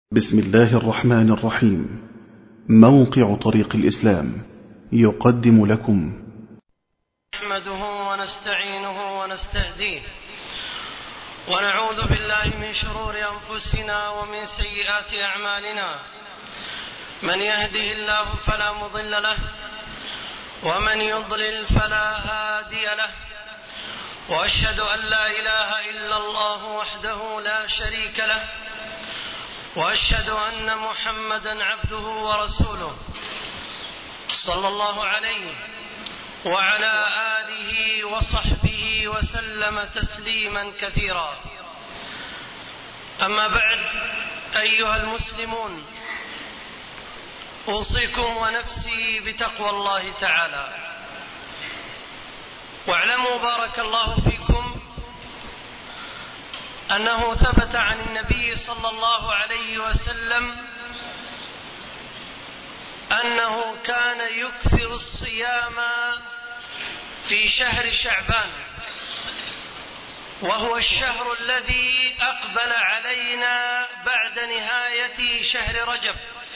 بسم الله الرحمن الرحيم. موقع طريق الإسلام يقدم لكم نحمده ونستعينه ونستهديه ونعوذ بالله من شرور أنفسنا ومن سيئات أعمالنا. من يهده الله فلا مضل له ومن يضلل فلا هادي له، وأشهد أن لا إله إلا الله وحده لا شريك له، وأشهد أن محمدا عبده ورسوله صلى الله عليه وعلى آله وصحبه وسلم تسليما كثيرا. أما بعد، أيها المسلمون، أوصيكم ونفسي بتقوى الله تعالى. واعلموا بارك الله فيكم أنه ثبت عن النبي صلى الله عليه وسلم أنه كان يكثر الصيام في شهر شعبان، وهو الشهر الذي أقبل علينا بعد نهاية شهر رجب.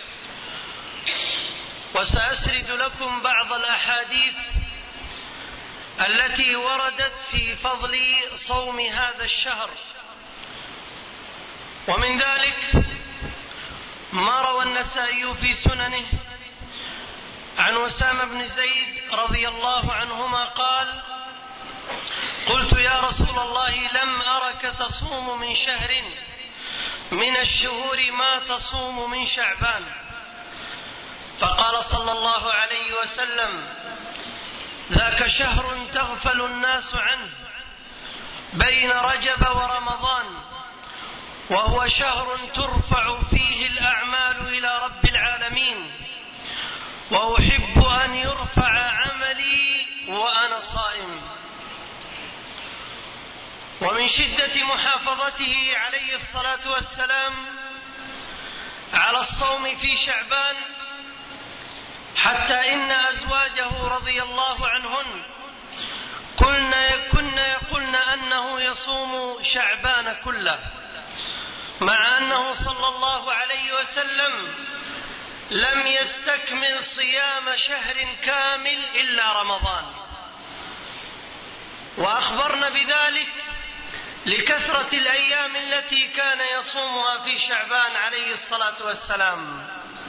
وسأسرد لكم بعض الأحاديث التي وردت في فضل صوم هذا الشهر. ومن ذلك ما روى النسائي في سننه عن أسامة بن زيد رضي الله عنهما قال: قلت يا رسول الله، لم أرك تصوم من شهر من الشهور ما تصوم من شعبان. فقال صلى الله عليه وسلم: ذاك شهر تغفل الناس عنه بين رجب ورمضان، وهو شهر ترفع فيه الأعمال إلى رب العالمين، وأحب أن يرفع عملي وأنا صائم. ومن شدة محافظته عليه الصلاة والسلام على الصوم في شعبان حتى إن أزواجه رضي الله عنهن كن يقولن أنه يصوم شعبان كله، مع أنه صلى الله عليه وسلم لم يستكمل صيام شهر كامل إلا رمضان. وأخبرنا بذلك لكثرة الأيام التي كان يصومها في شعبان عليه الصلاة والسلام.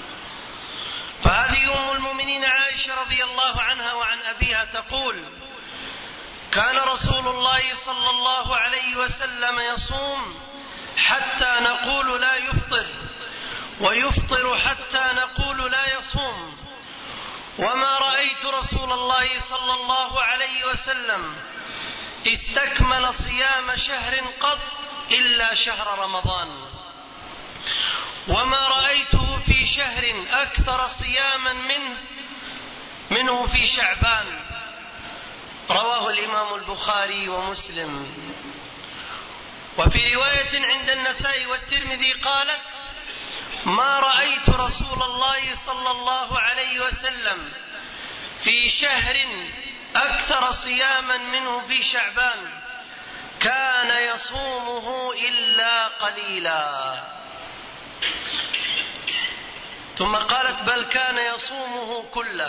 فهذه أم المؤمنين عائشة رضي الله عنها وعن أبيها تقول: كان رسول الله صلى الله عليه وسلم يصوم حتى نقول لا يفطر، ويفطر حتى نقول لا يصوم، وما رأيت رسول الله صلى الله عليه وسلم استكمل صيام شهر قط إلا شهر رمضان، وما رأيته في شهر أكثر صياما منه في شعبان. رواه الإمام البخاري ومسلم. وفي رواية عند النسائي والترمذي قالت: ما رأيت رسول الله صلى الله عليه وسلم في شهر أكثر صياما منه في شعبان كان يصومه إلا قليلا. ثم قالت: بل كان يصومه كله.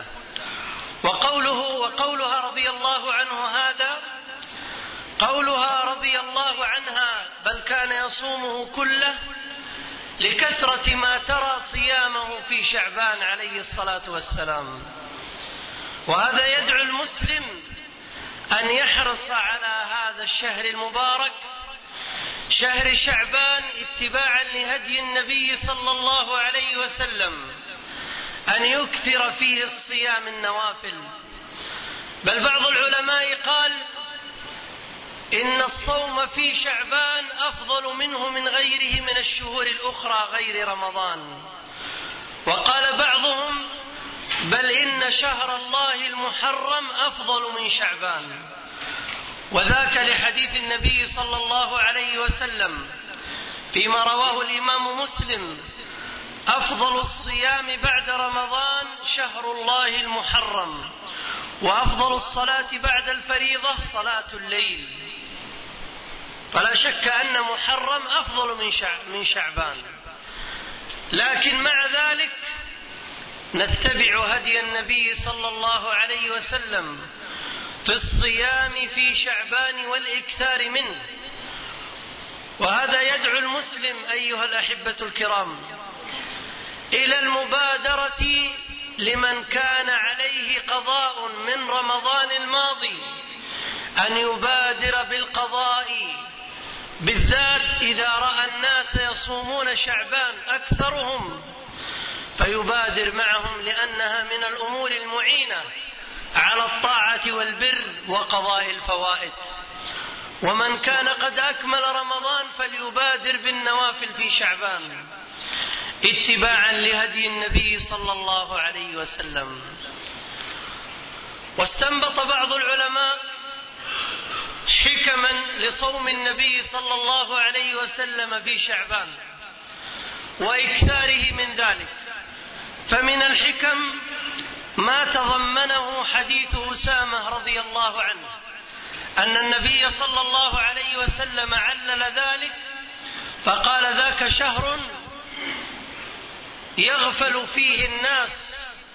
وقولها رضي الله عنه هذا، قولها رضي الله عنها بل كان يصومه كله، لكثرة ما ترى صيامه في شعبان عليه الصلاة والسلام. وهذا يدعو المسلم أن يحرص على هذا الشهر المبارك، شهر شعبان، اتباعا لهدي النبي صلى الله عليه وسلم، أن يكثر فيه الصيام النوافل. بل بعض العلماء قال إن الصوم في شعبان أفضل منه من غيره من الشهور الأخرى غير رمضان. وقال بعضهم: بل إن شهر الله المحرم أفضل من شعبان، وذاك لحديث النبي صلى الله عليه وسلم فيما رواه الإمام مسلم: أفضل الصيام بعد رمضان شهر الله المحرم، وأفضل الصلاة بعد الفريضة صلاة الليل. فلا شك أن محرم أفضل من شعبان. لكن مع ذلك نتبع هدي النبي صلى الله عليه وسلم في الصيام في شعبان والإكثار منه. وهذا يدعو المسلم أيها الأحبة الكرام إلى المبادرة لمن كان عليه قضاء من رمضان الماضي أن يبادر بالقضاء، بالذات إذا رأى الناس يصومون شعبان أكثرهم، فيبادر معهم لأنها من الأمور المعينة على الطاعة والبر وقضاء الفوائد. ومن كان قد أكمل رمضان فليبادر بالنوافل في شعبان اتباعا لهدي النبي صلى الله عليه وسلم. واستنبط بعض العلماء حكما لصوم النبي صلى الله عليه وسلم في شعبان وإكثاره من ذلك. فمن الحكم ما تضمنه حديث أسامة رضي الله عنه أن النبي صلى الله عليه وسلم علل ذلك فقال: ذاك شهر يغفل فيه الناس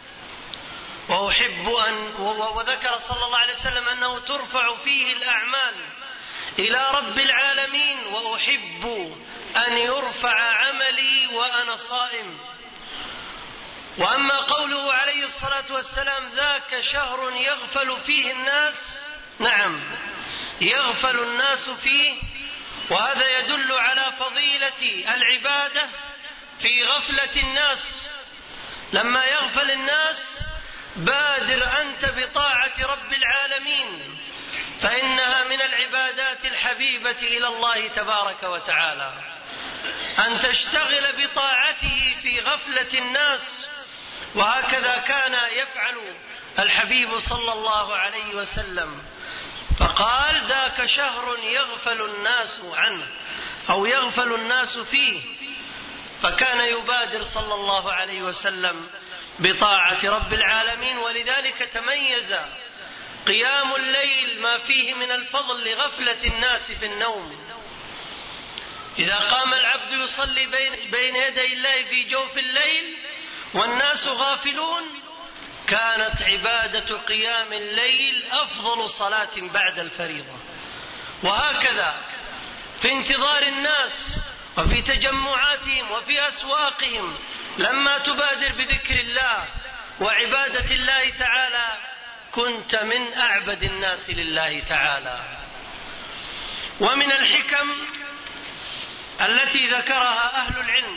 وذكر صلى الله عليه وسلم أنه ترفع فيه الأعمال إلى رب العالمين وأحب أن يرفع عملي وأنا صائم. وأما قوله عليه الصلاة والسلام: ذاك شهر يغفل فيه الناس، نعم يغفل الناس فيه، وهذا يدل على فضيلة العبادة في غفلة الناس. لما يغفل الناس بادر أنت بطاعة رب العالمين، فإنها من العبادات الحبيبة إلى الله تبارك وتعالى، أن تشتغل بطاعته في غفلة الناس. وهكذا كان يفعل الحبيب صلى الله عليه وسلم، فقال: ذاك شهر يغفل الناس عنه أو يغفل الناس فيه، فكان يبادر صلى الله عليه وسلم بطاعة رب العالمين. ولذلك تميز قيام الليل ما فيه من الفضل لغفلة الناس في النوم. إذا قام العبد يصلي بين يدي الله في جوف الليل والناس غافلون كانت عبادة قيام الليل أفضل صلاة بعد الفريضة. وهكذا في انتظار الناس وفي تجمعاتهم وفي أسواقهم، لما تبادر بذكر الله وعبادة الله تعالى كنت من أعبد الناس لله تعالى. ومن الحكم التي ذكرها أهل العلم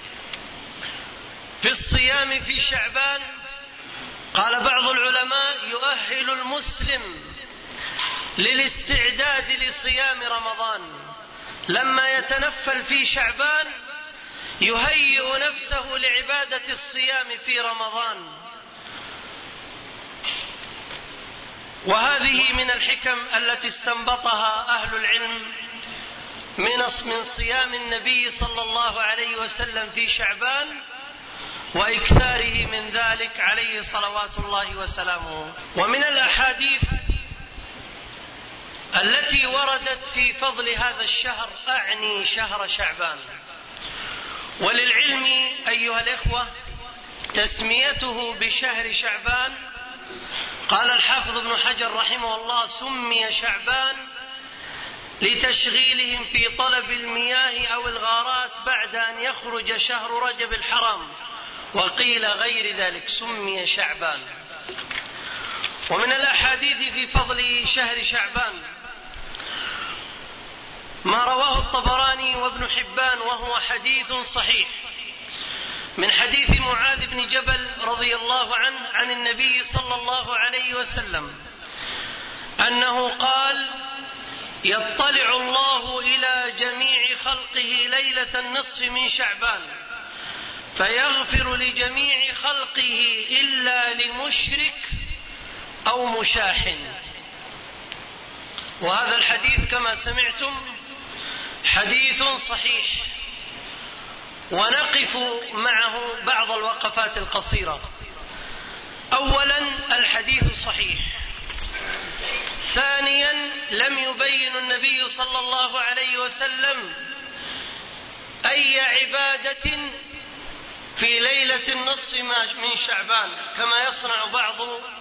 في الصيام في شعبان، قال بعض العلماء: يؤهل المسلم للاستعداد لصيام رمضان، لما يتنفل في شعبان يهيئ نفسه لعبادة الصيام في رمضان. وهذه من الحكم التي استنبطها أهل العلم من صيام النبي صلى الله عليه وسلم في شعبان وإكثاره من ذلك عليه صلوات الله وسلامه. ومن الأحاديث التي وردت في فضل هذا الشهر، أعني شهر شعبان، وللعلم أيها الإخوة تسميته بشهر شعبان، قال الحافظ ابن حجر رحمه الله: سمي شعبان لتشغيلهم في طلب المياه أو الغارات بعد أن يخرج شهر رجب الحرام، وقيل غير ذلك سمي شعبان. ومن الأحاديث في فضل شهر شعبان ما رواه الطبراني وابن حبان وهو حديث صحيح من حديث معاذ بن جبل رضي الله عنه عن النبي صلى الله عليه وسلم أنه قال: يطلع الله إلى جميع خلقه ليلة النصف من شعبان فيغفر لجميع خلقه إلا لمشرك أو مشاحن. وهذا الحديث كما سمعتم حديث صحيح، ونقف معه بعض الوقفات القصيرة. أولا الحديث صحيح، ثانيا لم يبين النبي صلى الله عليه وسلم أي عبادة في ليلة النصف من شعبان كما يصنع بعض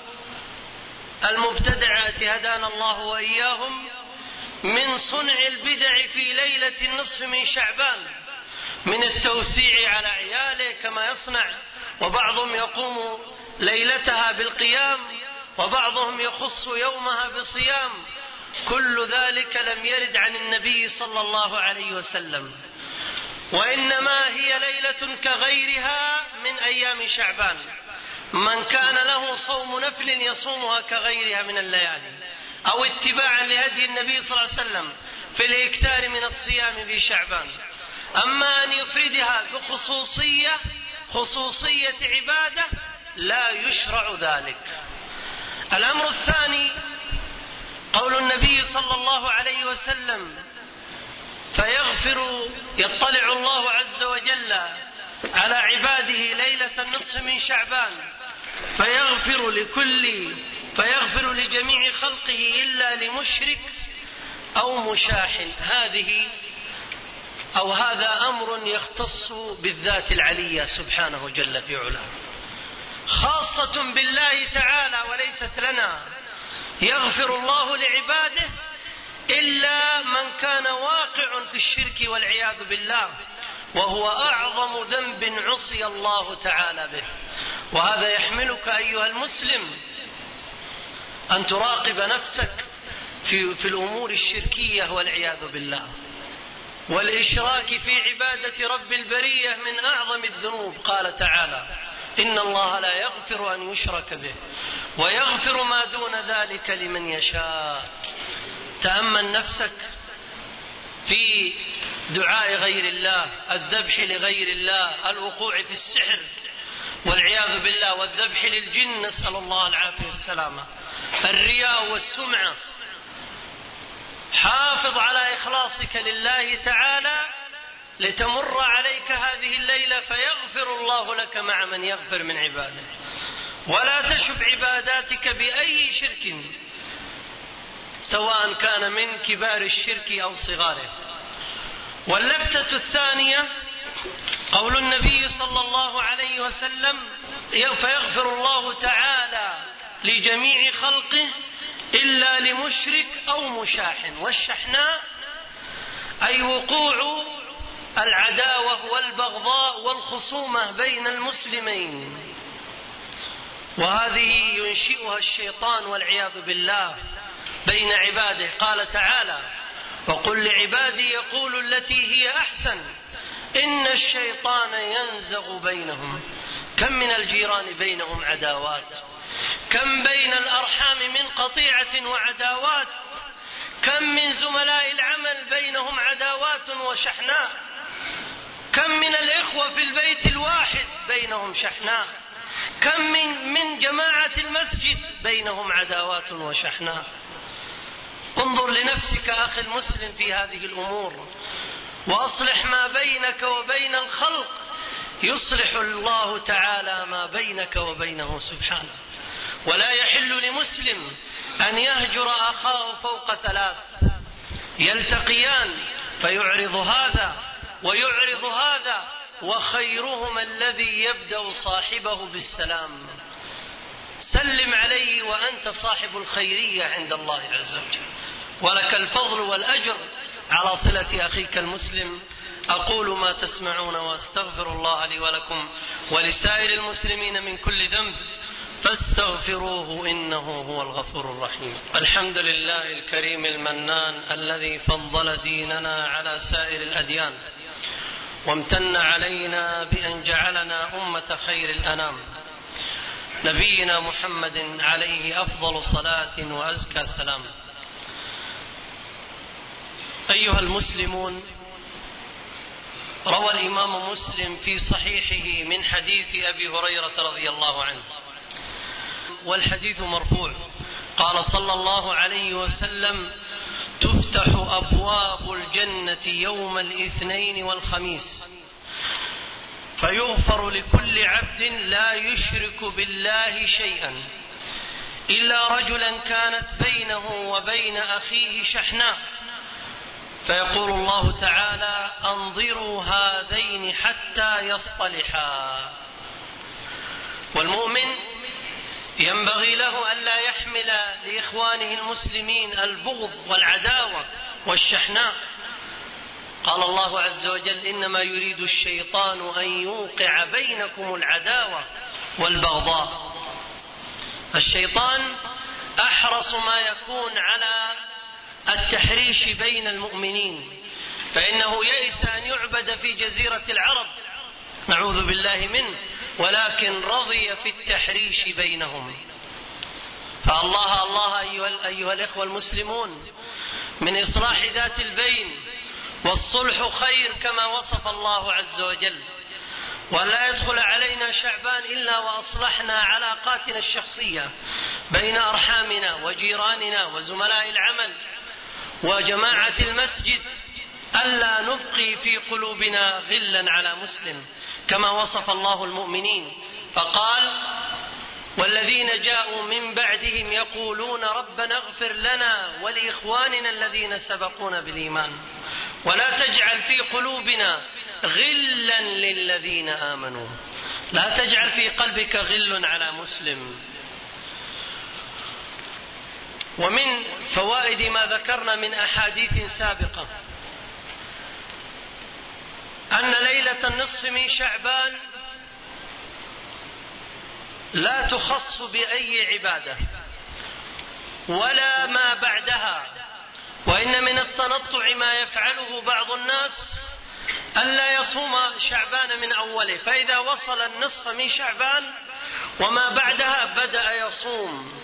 المبتدعات هدانا الله وإياهم من صنع البدع في ليلة النصف من شعبان، من التوسيع على عياله كما يصنع، وبعضهم يقوم ليلتها بالقيام، وبعضهم يخص يومها بصيام. كل ذلك لم يرد عن النبي صلى الله عليه وسلم، وإنما هي ليلة كغيرها من أيام شعبان، من كان له صوم نفل يصومها كغيرها من الليالي، أو اتباعا لهدي النبي صلى الله عليه وسلم في الإكثار من الصيام في شعبان. أما أن يفردها بخصوصية عبادة لا يشرع ذلك. الأمر الثاني قول النبي صلى الله عليه وسلم: يطلع الله عز وجل على عباده ليلة النصف من شعبان فيغفر لجميع خلقه إلا لمشرك أو مشاح. هذا أمر يختص بالذات العلية سبحانه جل في علاه، خاصة بالله تعالى وليست لنا. يغفر الله لعباده إلا من كان واقع في الشرك والعياذ بالله، وهو أعظم ذنب عصي الله تعالى به. وهذا يحملك أيها المسلم أن تراقب نفسك في الأمور الشركية والعياذ بالله، والإشراك في عبادة رب البرية من أعظم الذنوب. قال تعالى: إن الله لا يغفر أن يشرك به ويغفر ما دون ذلك لمن يشاء. تأمل نفسك في دعاء غير الله، الذبح لغير الله، الوقوع في السحر والعياذ بالله، والذبح للجن، نسأل الله العافية والسلامة، الرياء والسمعة. حافظ على إخلاصك لله تعالى لتمر عليك هذه الليلة فيغفر الله لك مع من يغفر من عباده. ولا تشب عباداتك بأي شرك، سواء كان من كبار الشرك أو صغاره. واللفتة الثانية قول النبي صلى الله عليه وسلم: فيغفر الله تعالى لجميع خلقه إلا لمشرك أو مشاح. والشحناء أي وقوع العداوة والبغضاء والخصومة بين المسلمين، وهذه ينشئها الشيطان والعياذ بالله بين عباده. قال تعالى: وقل لعبادي يقولوا التي هي أحسن إن الشيطان ينزغ بينهم. كم من الجيران بينهم عداوات، كم بين الأرحام من قطيعة وعداوات، كم من زملاء العمل بينهم عداوات وشحناء، كم من الإخوة في البيت الواحد بينهم شحناء، كم من جماعة المسجد بينهم عداوات وشحناء. انظر لنفسك أخي المسلم في هذه الأمور، وأصلح ما بينك وبين الخلق يصلح الله تعالى ما بينك وبينه سبحانه. ولا يحل لمسلم أن يهجر أخاه فوق ثلاث، يلتقيان فيعرض هذا ويعرض هذا، وخيرهما الذي يبدأ صاحبه بالسلام. سلم عليه وأنت صاحب الخيرية عند الله عز وجل، ولك الفضل والأجر على صلة أخيك المسلم. أقول ما تسمعون وأستغفر الله لي ولكم ولسائر المسلمين من كل ذنب فاستغفروه إنه هو الغفور الرحيم. الحمد لله الكريم المنان الذي فضل ديننا على سائر الأديان، وامتن علينا بأن جعلنا أمة خير الأنام، نبينا محمد عليه أفضل صلاة وأزكى سلام. أيها المسلمون، روى الإمام مسلم في صحيحه من حديث أبي هريرة رضي الله عنه، والحديث مرفوع، قال صلى الله عليه وسلم: تفتح أبواب الجنة يوم الاثنين والخميس فيغفر لكل عبد لا يشرك بالله شيئا إلا رجلا كانت بينه وبين أخيه شحناء فيقول الله تعالى: أنظروا هذين حتى يصطلحا. والمؤمن ينبغي له ألا يحمل لإخوانه المسلمين البغض والعداوة والشحناء. قال الله عز وجل: إنما يريد الشيطان أن يوقع بينكم العداوة والبغضاء. الشيطان أحرص ما يكون على التحريش بين المؤمنين، فإنه يئس أن يعبد في جزيرة العرب، نعوذ بالله منه، ولكن رضي في التحريش بينهم. فالله أيها الإخوة المسلمون من إصلاح ذات البين، والصلح خير كما وصف الله عز وجل. ولا يدخل علينا شعبان إلا وأصلحنا علاقاتنا الشخصية بين أرحامنا وجيراننا وزملاء العمل وجماعة المسجد، ألا نبقي في قلوبنا غلا على مسلم، كما وصف الله المؤمنين فقال: والذين جاءوا من بعدهم يقولون ربنا اغفر لنا ولإخواننا الذين سبقونا بالإيمان ولا تجعل في قلوبنا غلا للذين آمنوا. لا تجعل في قلبك غل على مسلم. ومن فوائد ما ذكرنا من أحاديث سابقة أن ليلة النصف من شعبان لا تخص بأي عبادة ولا ما بعدها، وإن من التنطع ما يفعله بعض الناس ألا يصوم شعبان من أوله، فإذا وصل النصف من شعبان وما بعدها بدأ يصوم.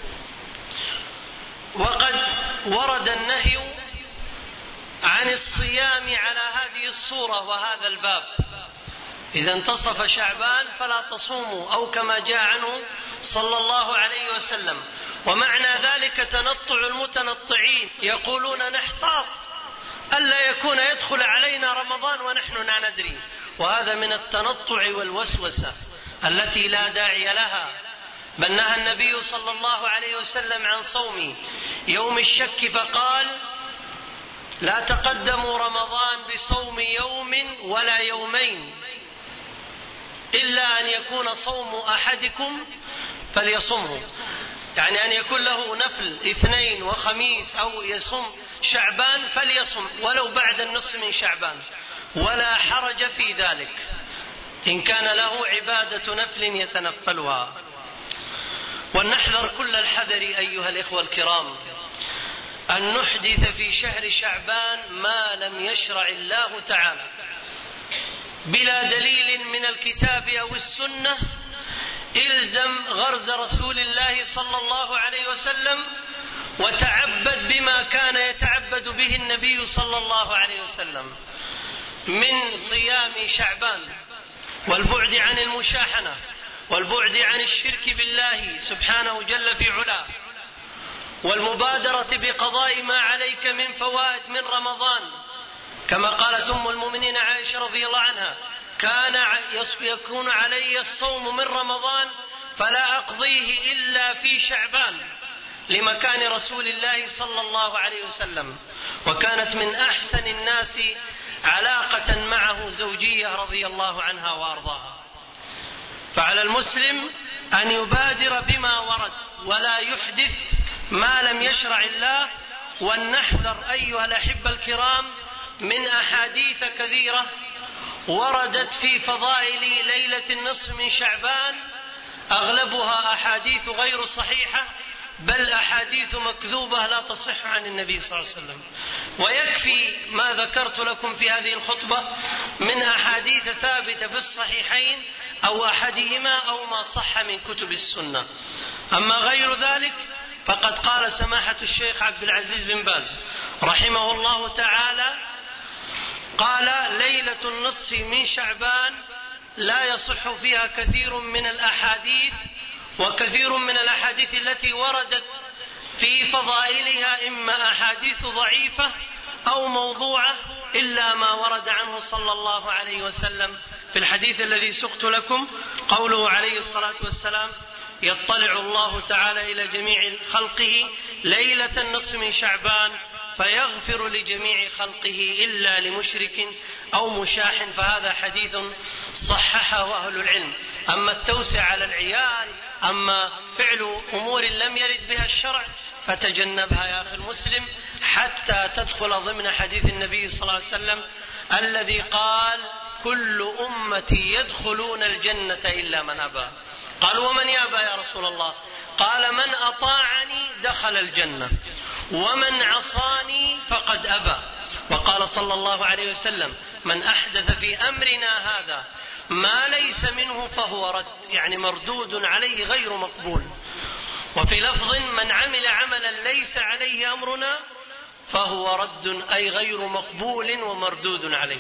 وقد ورد النهي عن الصيام على هذه الصورة وهذا الباب: إذا انتصف شعبان فلا تصوموا، أو كما جاء عنه صلى الله عليه وسلم. ومعنى ذلك تنطع المتنطعين، يقولون نحتاط ألا يكون يدخل علينا رمضان ونحن لا ندري، وهذا من التنطع والوسوسة التي لا داعي لها. بل نهى النبي صلى الله عليه وسلم عن صوم يوم الشك فقال: لا تقدموا رمضان بصوم يوم ولا يومين إلا أن يكون صوم أحدكم فليصمه، يعني أن يكون له نفل اثنين وخميس أو يصوم شعبان فليصم ولو بعد النصف من شعبان، ولا حرج في ذلك إن كان له عبادة نفل يتنفلها. ولنحذر كل الحذر أيها الإخوة الكرام أن نحدث في شهر شعبان ما لم يشرع الله تعالى بلا دليل من الكتاب أو السنة. إلزم غرز رسول الله صلى الله عليه وسلم وتعبد بما كان يتعبد به النبي صلى الله عليه وسلم من صيام شعبان والبعد عن المشاحنة والبعد عن الشرك بالله سبحانه جل في علاه، والمبادرة بقضاء ما عليك من فوائد من رمضان، كما قالت أم المؤمنين عائشة رضي الله عنها: كان يكون علي الصوم من رمضان فلا أقضيه إلا في شعبان، لمكان رسول الله صلى الله عليه وسلم، وكانت من أحسن الناس علاقة معه زوجية رضي الله عنها وأرضاها. فعلى المسلم أن يبادر بما ورد ولا يحدث ما لم يشرع الله. ولنحذر أيها الأحبة الكرام من أحاديث كثيرة وردت في فضائل ليلة النصف من شعبان، أغلبها أحاديث غير صحيحة، بل أحاديث مكذوبة لا تصح عن النبي صلى الله عليه وسلم. ويكفي ما ذكرت لكم في هذه الخطبة من أحاديث ثابتة في الصحيحين أو أحدهما أو ما صح من كتب السنة. أما غير ذلك فقد قال سماحة الشيخ عبد العزيز بن باز رحمه الله تعالى، قال: ليلة النصف من شعبان لا يصح فيها كثير من الأحاديث، وكثير من الأحاديث التي وردت في فضائلها إما أحاديث ضعيفة أو موضوعة، إلا ما ورد عنه صلى الله عليه وسلم في الحديث الذي سقت لكم، قوله عليه الصلاة والسلام: يطلع الله تعالى إلى جميع خلقه ليلة النصف من شعبان فيغفر لجميع خلقه إلا لمشرك أو مشاح، فهذا حديث صححه أهل العلم. أما التوسع على العيال، أما فعل أمور لم يرد بها الشرع، فتجنبها يا أخي المسلم حتى تدخل ضمن حديث النبي صلى الله عليه وسلم الذي قال: كل أمتي يدخلون الجنة إلا من أبى. قال: ومن يأبى يا رسول الله؟ قال: من أطاعني دخل الجنة، ومن عصاني فقد أبى. وقال صلى الله عليه وسلم: من أحدث في أمرنا هذا ما ليس منه فهو رد، يعني مردود عليه غير مقبول. وفي لفظ: من عمل عملا ليس عليه أمرنا فهو رد، أي غير مقبول ومردود عليه.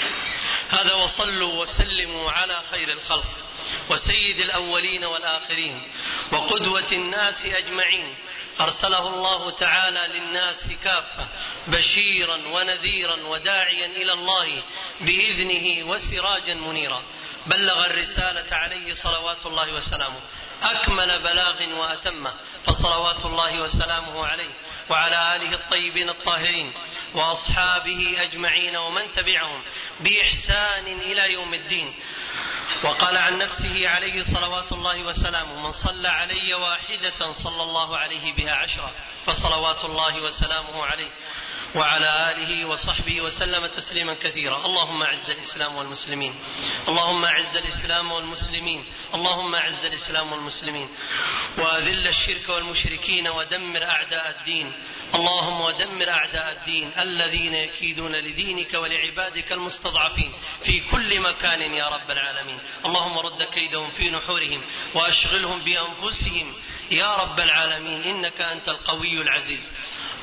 هذا. وصلوا وسلموا على خير الخلق وسيد الأولين والآخرين وقدوة الناس أجمعين، أرسله الله تعالى للناس كافة بشيرا ونذيرا وداعيا إلى الله بإذنه وسراجا منيرا. بلغ الرسالة عليه صلوات الله وسلامه أكمل بلاغ وأتمه، فصلوات الله وسلامه عليه وعلى آله الطيبين الطاهرين وأصحابه أجمعين ومن تبعهم بإحسان إلى يوم الدين. وقال عن نفسه عليه صلوات الله وسلامه: من صلى علي واحدة صلى الله عليه بها 10. فصلوات الله وسلامه عليه وعلى آله وصحبه وسلم تسليما كثيرا. اللهم أعز الإسلام والمسلمين، اللهم أعز الإسلام والمسلمين، اللهم أعز الإسلام والمسلمين، وأذل الشرك والمشركين، ودمر أعداء الدين. اللهم ودمر أعداء الدين الذين يكيدون لدينك ولعبادك المستضعفين في كل مكان يا رب العالمين. اللهم رد كيدهم في نحورهم وأشغلهم بأنفسهم يا رب العالمين، إنك أنت القوي العزيز.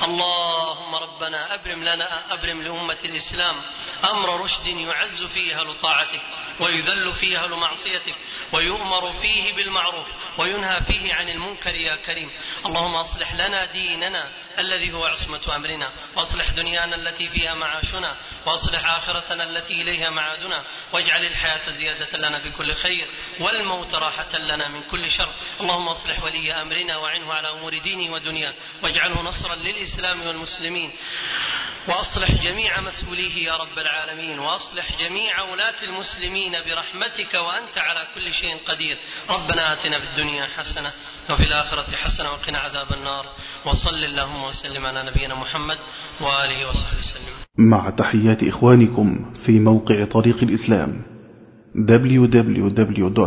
اللهم ربنا أبرم لأمة الإسلام أمر رشد يعز فيه أهل طاعتك ويذل فيه أهل معصيتك ويؤمر فيه بالمعروف وينهى فيه عن المنكر يا كريم. اللهم أصلح لنا ديننا الذي هو عصمة أمرنا، وأصلح دنيانا التي فيها معاشنا، وأصلح آخرتنا التي إليها معادنا، واجعل الحياة زيادة لنا في كل خير والموت راحة لنا من كل شر. اللهم أصلح ولي أمرنا وعنه على أمور دينه ودنياه، واجعله نصرا للإسلام والمسلمين، وأصلح جميع مسؤوليه يا رب العالمين، وأصلح جميع ولاة المسلمين برحمتك وأنت على كل شيء قدير. ربنا آتنا في الدنيا حسنة وفي الآخرة حسنة وقنا عذاب النار، وصل اللهم وسلم على نبينا محمد وآله وصحبه وسلم. مع تحيات إخوانكم في موقع طريق الإسلام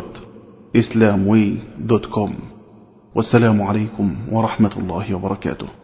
www.islamway.com، والسلام عليكم ورحمة الله وبركاته.